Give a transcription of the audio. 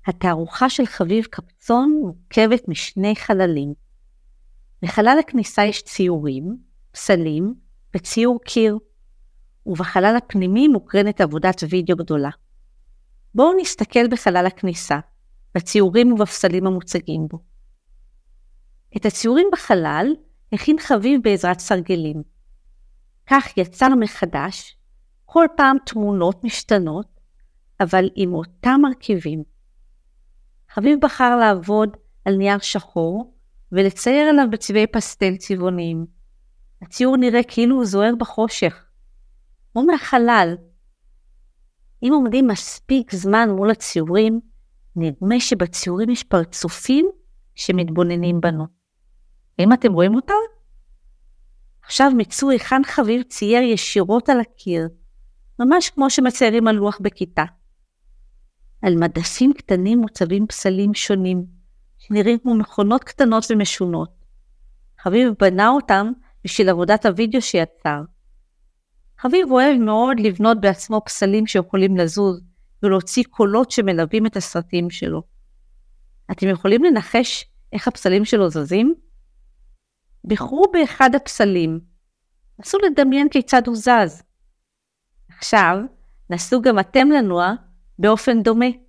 התערוכה של חביב קפצון מורכבת משני חללים. בחלל הכניסה יש ציורים, פסלים וציור קיר, ובחלל הפנימי מוקרנת עבודת וידאו גדולה. בואו נסתכל בחלל הכניסה, בציורים ובפסלים המוצגים בו. את הציורים בחלל הכין חביב בעזרת סרגלים. כך יצר מחדש כל פעם תמונות משתנות, אבל עם אותם מרכיבים. חביב בחר לעבוד על נייר שחור ולצייר עליו בצבעי פסטל צבעוניים. הציור נראה כאילו הוא זוהר בחושך, כמו מהחלל. אם עומדים מספיק זמן מול הציורים, נדמה שבציורים יש פרצופים שמתבוננים בנו. האם אתם רואים אותם? עכשיו מצאו היכן חביב צייר ישירות על הקיר, ממש כמו שמציירים על לוח בכיתה. על מדפים קטנים מוצבים פסלים שונים, שנראים כמו מכונות קטנות ומשונות. חביב בנה אותם בשביל עבודת הוידאו שיצר. חביב אוהב מאוד לבנות בעצמו פסלים שיכולים לזוז, ולהוציא קולות שמלווים את הסרטים שלו. אתם יכולים לנחש איך הפסלים שלו זזים? בחרו באחד הפסלים. נסו לדמיין כיצד הוא זז. עכשיו נסו גם אתם לנוע באופן דומה.